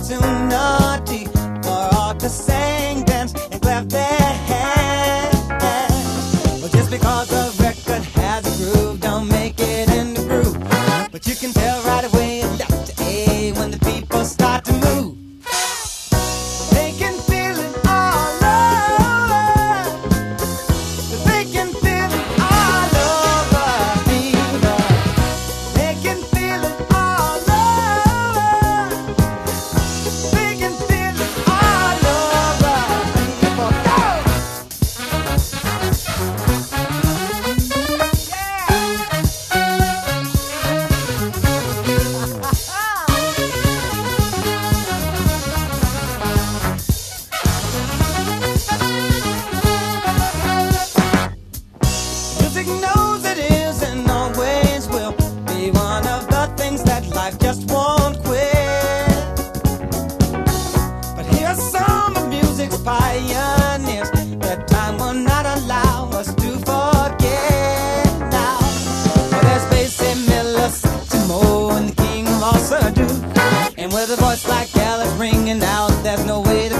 opportunity for all to sing, dance, and clap their hands. Well, just because a record has a groove, don't make it in the groove. But you can tell right away left to A when the people start to move. They can feel it all over. They can feel it all over fever. They can feel it all over. They can feel it all over fever. Music knows it is and always will be one of the things that life just won't quit. But here's some of music's pioneers that time will not allow us to forget now. Well, there's Basie Miller, Satchmo, and the King of all Surdo. And with a voice like Gallup ringing out, there's no way